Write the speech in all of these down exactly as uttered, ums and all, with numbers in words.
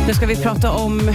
Nu ska vi prata om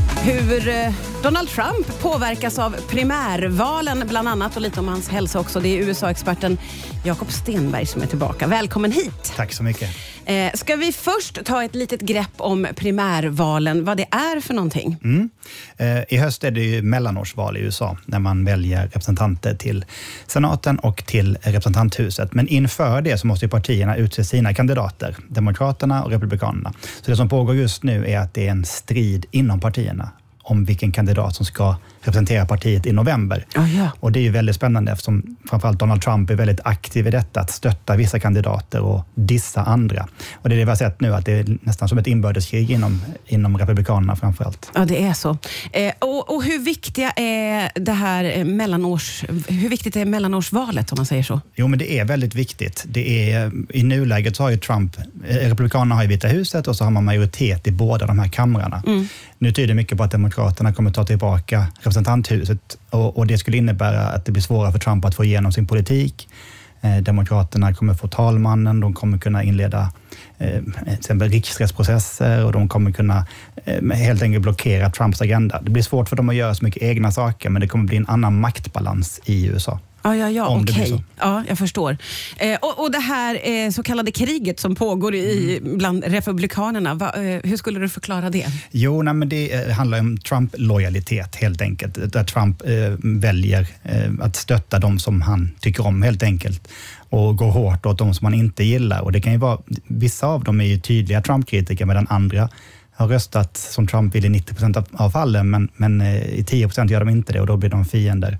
hur Donald Trump påverkas av primärvalen bland annat och lite om hans hälsa också. Det är U S A-experten Jakob Stenberg som är tillbaka. Välkommen hit. Tack så mycket. Eh, ska vi först ta ett litet grepp om primärvalen, vad det är för någonting? Mm. Eh, I höst är det ju mellanårsval i U S A när man väljer representanter till senaten och till representanthuset. Men inför det så måste ju partierna utse sina kandidater, demokraterna och republikanerna. Så det som pågår just nu är att det är en strid inom partierna om vilken kandidat som ska representera partiet i november. Oh, ja. Och det är ju väldigt spännande eftersom framförallt Donald Trump är väldigt aktiv i detta att stötta vissa kandidater och dissa andra. Och det är det vi har sett nu, att det är nästan som ett inbördeskrig inom, inom republikanerna framförallt. Ja, det är så. Eh, och, och hur viktiga är det här mellanårs, hur viktigt är mellanårsvalet om man säger så? Jo, men det är väldigt viktigt. Det är, i nuläget så har ju Trump, republikanerna har ju Vita huset och så har man majoritet i båda de här kamrarna. Mm. Nu tyder mycket på att demokraterna kommer ta tillbaka representanthuset och, och det skulle innebära att det blir svårare för Trump att få igenom sin politik. Eh, demokraterna kommer få talmannen, de kommer kunna inleda eh, till exempel riksrättsprocesser och de kommer kunna eh, helt enkelt blockera Trumps agenda. Det blir svårt för dem att göra så mycket egna saker, men det kommer bli en annan maktbalans i U S A. Ja, ja, ja, okej. Okay. Ja, jag förstår. Eh, och, och det här eh, så kallade kriget som pågår i, mm. bland republikanerna, va, eh, hur skulle du förklara det? Jo, nej, men det eh, handlar om Trump-lojalitet helt enkelt. Där Trump eh, väljer eh, att stötta de som han tycker om helt enkelt och går hårt åt de som han inte gillar. Och det kan ju vara, vissa av dem är ju tydliga Trump-kritiker medan andra har röstat som Trump vill i nittio procent av fallen, men, men i tio procent gör de inte det och då blir de fiender.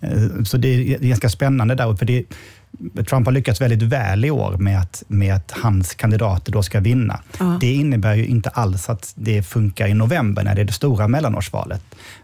Så det är ganska spännande där, för det, Trump har lyckats väldigt väl i år med att, med att hans kandidater då ska vinna. Uh-huh. Det innebär ju inte alls att det funkar i november när det är det stora mellanårsvalet.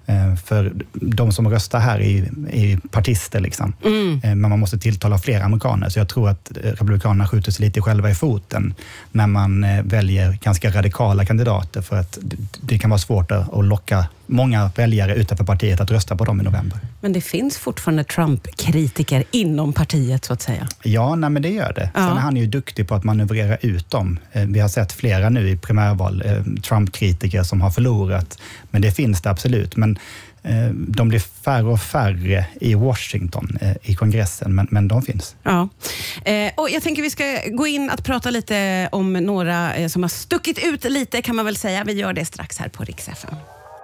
För de som röstar här är, är partister liksom. Mm. Men man måste tilltala fler amerikaner. Så jag tror att republikanerna skjuter sig lite själva i foten när man väljer ganska radikala kandidater, för att det kan vara svårt att locka många väljare utanför partiet att rösta på dem i november. Men det finns fortfarande Trump-kritiker inom partiet så att säga. Ja, nej, men det gör det. Ja. Sen är han ju duktig på att manövrera ut dem. Vi har sett flera nu i primärval, Trump-kritiker som har förlorat. Men det finns det absolut. Men de blir färre och färre i Washington, i kongressen, men, men de finns. Ja. Eh, och jag tänker vi ska gå in att prata lite om några eh, som har stuckit ut lite kan man väl säga. Vi gör det strax här på Rix F M.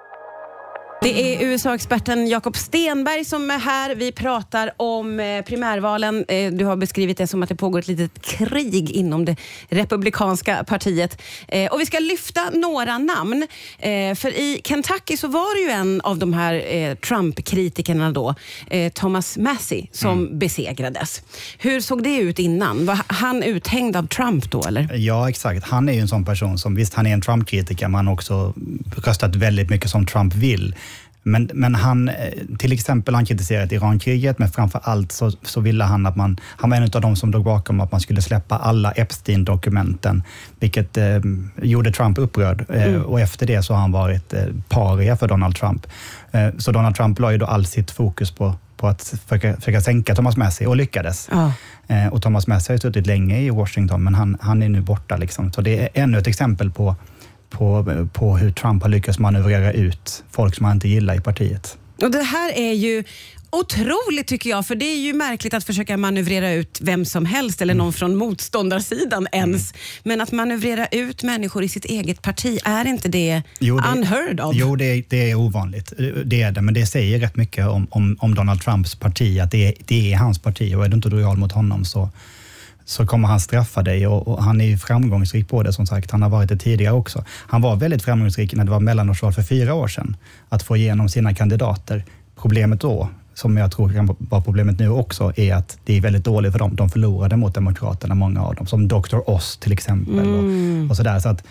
Det är U S A-experten Jakob Stenberg som är här. Vi pratar om eh, primärvalen. Eh, du har beskrivit det som att det pågår ett litet krig inom det republikanska partiet. Eh, och vi ska lyfta några namn. Eh, för i Kentucky så var det ju en av de här eh, Trump-kritikerna då, eh, Thomas Massie, som mm. besegrades. Hur såg det ut innan? Var han uthängd av Trump då, eller? Ja, exakt. Han är ju en sån person som, visst han är en Trump-kritiker, men han har också röstat väldigt mycket som Trump vill. Men, men han, till exempel han kritiserat Irankriget, men framför allt så, så ville han att man, han var en av de som låg bakom att man skulle släppa alla Epstein-dokumenten, vilket eh, gjorde Trump upprörd. Mm. Eh, och efter det så har han varit eh, paria för Donald Trump. Eh, så Donald Trump la ju då all sitt fokus på, på att försöka, försöka sänka Thomas Massie och lyckades. Ja. Eh, och Thomas Massie har ju suttit länge i Washington, men han, han är nu borta liksom. Så det är ännu ett exempel på På, på hur Trump har lyckats manövrera ut folk som han inte gillar i partiet. Och det här är ju otroligt tycker jag, för det är ju märkligt att försöka manövrera ut vem som helst eller någon från motståndarsidan ens. Mm. Men att manövrera ut människor i sitt eget parti, är inte det, jo, det unheard of? Jo, det, det är ovanligt. Det är det, men det säger rätt mycket om, om, om Donald Trumps parti, att det är, det är hans parti, och är du inte lojal mot honom så så kommer han straffa dig, och, och han är ju framgångsrik på det som sagt. Han har varit det tidigare också. Han var väldigt framgångsrik när det var mellanårsval för fyra år sedan. Att få igenom sina kandidater. Problemet då, som jag tror kan vara problemet nu också, är att det är väldigt dåligt för dem. De förlorade mot demokraterna, många av dem. Som doktor Oz till exempel. Mm. Och, och sådär. Så att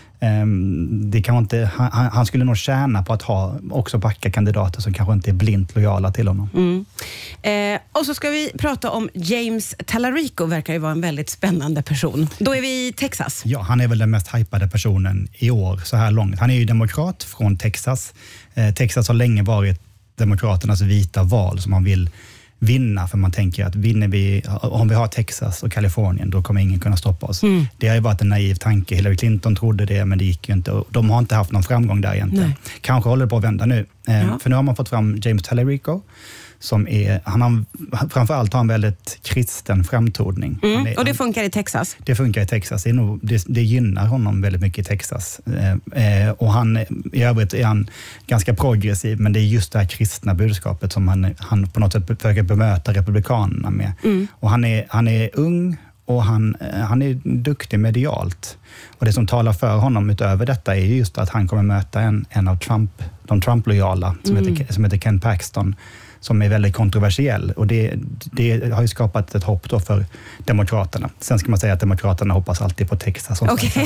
um, det kan inte, han, han skulle nog tjäna på att ha också backa kandidater som kanske inte är blint lojala till honom. Mm. Eh, och så ska vi prata om James Tallarico, verkar ju vara en väldigt spännande person. Då är vi i Texas. Ja, han är väl den mest hypade personen i år så här långt. Han är ju demokrat från Texas. Eh, Texas har länge varit demokraternas vita val som man vill vinna, för man tänker att vinner vi, om vi har Texas och Kalifornien, då kommer ingen kunna stoppa oss. Mm. Det har ju varit en naiv tanke. Hillary Clinton trodde det, men det gick ju inte. De har inte haft någon framgång där egentligen. Nej. Kanske håller det på att vända nu. Ja. För nu har man fått fram James Tallarico, som är, han har, framförallt har en väldigt kristen framtoning. Mm. Är, och det funkar i Texas? Det funkar i Texas. Det, är nog, det, det gynnar honom väldigt mycket i Texas. Eh, och han, i övrigt är han ganska progressiv, men det är just det här kristna budskapet som han, han på något sätt försöker bemöta republikanerna med. Mm. Och han är, han är ung och han, han är duktig medialt. Och det som talar för honom utöver detta är just att han kommer möta en, en av Trump, de Trump-lojala som, mm. heter, som heter Ken Paxton, som är väldigt kontroversiell, och det, det har ju skapat ett hopp då för Demokraterna. Sen ska man säga att Demokraterna hoppas alltid på Texas. Okay.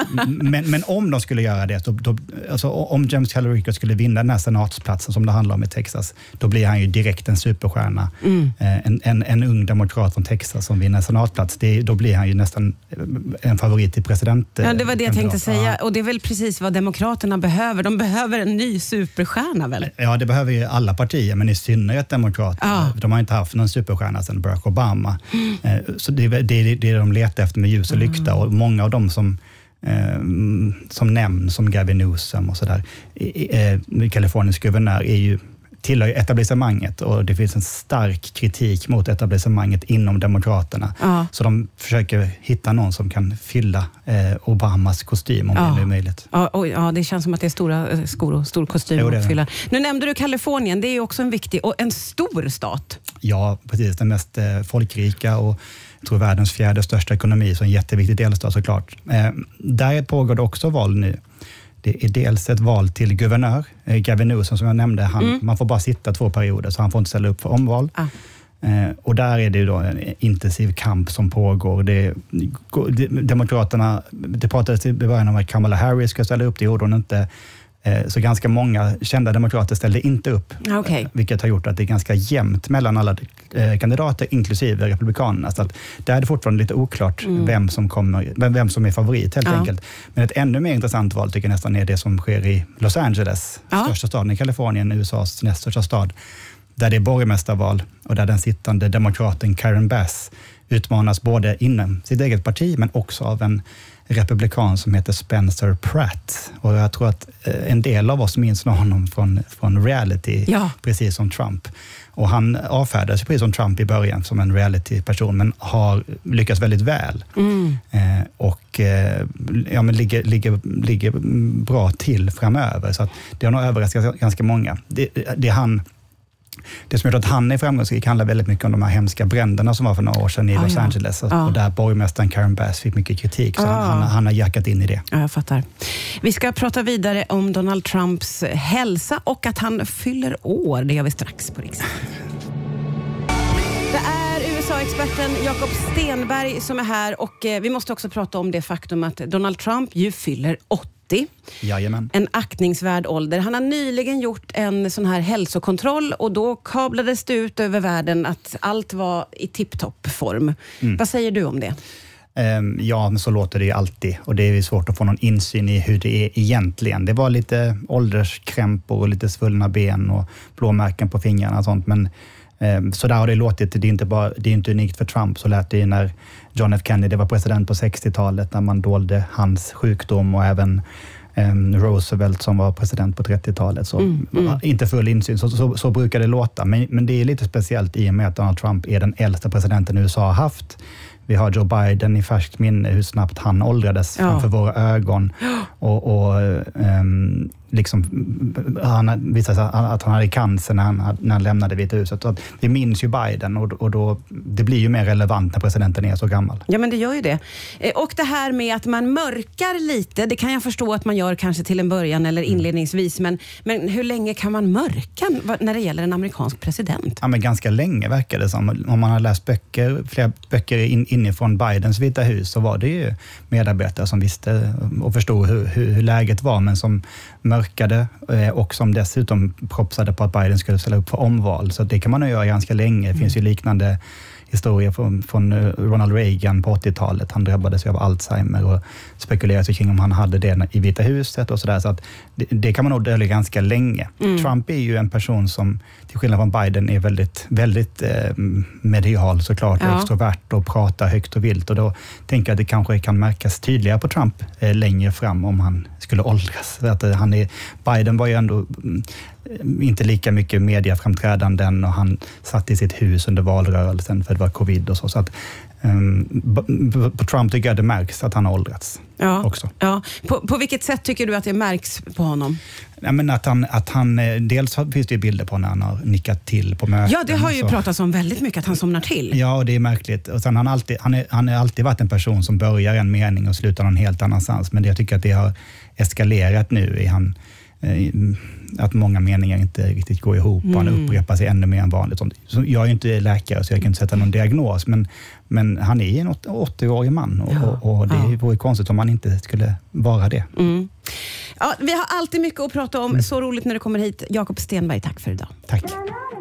men, men om de skulle göra det, då, då, alltså om James Tallarico skulle vinna den här senatsplatsen som det handlar om i Texas, då blir han ju direkt en superstjärna. Mm. En, en, en ung demokrat från Texas som vinner en senatplats, det, då blir han ju nästan en favorit i president. Ja, det var det jag tänkte säga, och det är väl precis vad Demokraterna behöver. De behöver en ny superstjärna väl? Ja, det behöver ju alla partier, men i synnerhet demokrater. Ah. De har inte haft någon superstjärna sedan Barack Obama. Mm. Så det är det, det de letar efter med ljus och mm. lykta, och många av dem som eh, som nämns, som Gavin Newsom och sådär, eh, Kaliforniens guvernör, är ju tillhör etablissemanget, och det finns en stark kritik mot etablissemanget inom Demokraterna. Ja. Så de försöker hitta någon som kan fylla eh, Obamas kostym om ja. det är möjligt. Ja, och, ja, det känns som att det är stora skor och stor kostym jo, att fylla. Nu nämnde du Kalifornien, det är ju också en viktig och en stor stat. Ja, precis. Den mest eh, folkrika och jag tror världens fjärde största ekonomi, så en jätteviktig delstat såklart. Eh, där pågår det också val nu. Det är dels ett val till guvernör. Gavin Newsom, som jag nämnde, han, mm. man får bara sitta två perioder, så han får inte ställa upp för omval. Ah. Eh, och där är det ju då en intensiv kamp som pågår. Det, det, Demokraterna, det pratades i början om att Kamala Harris ska ställa upp, det gjorde hon inte. Eh, så ganska många kända demokrater ställde inte upp. Okay. Vilket har gjort att det är ganska jämnt mellan alla eh, kandidater, inklusive republikanerna. Så att där är det fortfarande lite oklart mm. vem, som kommer, vem, vem som är favorit helt ja. enkelt. Men ett ännu mer intressant val tycker jag nästan är det som sker i Los Angeles, ja. största staden i Kalifornien, U S A:s näst största stad. Där det är borgmästarval och där den sittande demokraten Karen Bass utmanas både inom sitt eget parti men också av en republikan som heter Spencer Pratt. Och jag tror att en del av oss minns honom från, från reality, ja. precis som Trump. Och han avfärdades precis som Trump i början som en reality-person, men har lyckats väldigt väl. Mm. Eh, och eh, ja, men ligger, ligger, ligger bra till framöver. Så att det har nog överraskat ganska många. Det, det han... Det som gör att han är framgångsrik handlar väldigt mycket om de här hemska bränderna som var för några år sedan i ah, Los ja. Angeles. Och, ah. och där borgmästaren Karen Bass fick mycket kritik. Så ah. han, han har jackat in i det. Ja, jag fattar. Vi ska prata vidare om Donald Trumps hälsa och att han fyller år. Det gör vi strax på Riksdagen. Det är U S A-experten Jakob Stenberg som är här, och vi måste också prata om det faktum att Donald Trump ju fyller åttio. Jajamän. En aktningsvärd ålder. Han har nyligen gjort en sån här hälsokontroll, och då kablades det ut över världen att allt var i tipptopp-form. Mm. Vad säger du om det? Um, ja, men så låter det ju alltid, och det är svårt att få någon insyn i hur det är egentligen. Det var lite ålderskrämpor och lite svullna ben och blåmärken på fingrarna och sånt, men um, så där har det låtit. Det är inte bara, det är inte unikt för Trump. Så lät det ju när John F. Kennedy var president på sextiotalet, när man dolde hans sjukdom, och även um, Roosevelt som var president på trettiotalet. Så mm, mm. inte full insyn. Så, så, så brukar det låta. Men, men det är lite speciellt i och med att Donald Trump är den äldsta presidenten U S A har haft. Vi har Joe Biden i färskt minne, hur snabbt han åldrades ja. framför våra ögon. Och, och um, liksom, han visade sig att han hade cancer när han, när han lämnade Vita huset. Så vi minns ju Biden, och, och då, det blir ju mer relevant när presidenten är så gammal. Ja, men det gör ju det. Och det här med att man mörkar lite, det kan jag förstå att man gör kanske till en början eller inledningsvis. Men, men hur länge kan man mörka när det gäller en amerikansk president? Ja, men ganska länge verkar det som. Om man har läst böcker, flera böcker in, inifrån Bidens Vita hus så var det ju medarbetare som visste och förstod hur, hur, hur läget var, men som mörkade och som dessutom propsade på att Biden skulle ställa upp för omval. Så det kan man ju göra ganska länge. Det finns ju liknande historier från, från Ronald Reagan på åttiotalet. Han drabbades ju av Alzheimer och spekulerade sig kring om han hade det i Vita huset och sådär. Så att det, det kan man nog dölja ganska länge. Mm. Trump är ju en person som, till skillnad från Biden, är väldigt, väldigt eh, medial såklart, ja. och extrovert och pratar högt och vilt. Och då tänker jag att det kanske kan märkas tydligare på Trump eh, längre fram om han skulle åldras. Så att, eh, han är, Biden var ju ändå mm, inte lika mycket mediaframträdanden och han satt i sitt hus under valrörelsen för det var covid och så. Så att um, på Trump tycker jag det märks att han har åldrats ja, också. Ja. På, på vilket sätt tycker du att det märks på honom? Ja, men att han, att han, dels finns det ju bilder på när han har nickat till på möten. Ja, det har ju pratats om väldigt mycket, att han somnar till. Ja, och det är märkligt. Och sen han alltid, han är, han har alltid varit en person som börjar en mening och slutar någon helt annanstans. Men det, jag tycker att det har eskalerat nu i han att många meningar inte riktigt går ihop och han upprepar sig ännu mer än vanligt. Så jag är ju inte läkare så jag kan inte sätta någon diagnos, men, men han är en åttio-årig man och, ja, och, och det ja. vore konstigt om han inte skulle vara det. Mm. Ja, vi har alltid mycket att prata om. Så roligt när du kommer hit. Jakob Stenberg, tack för idag. Tack.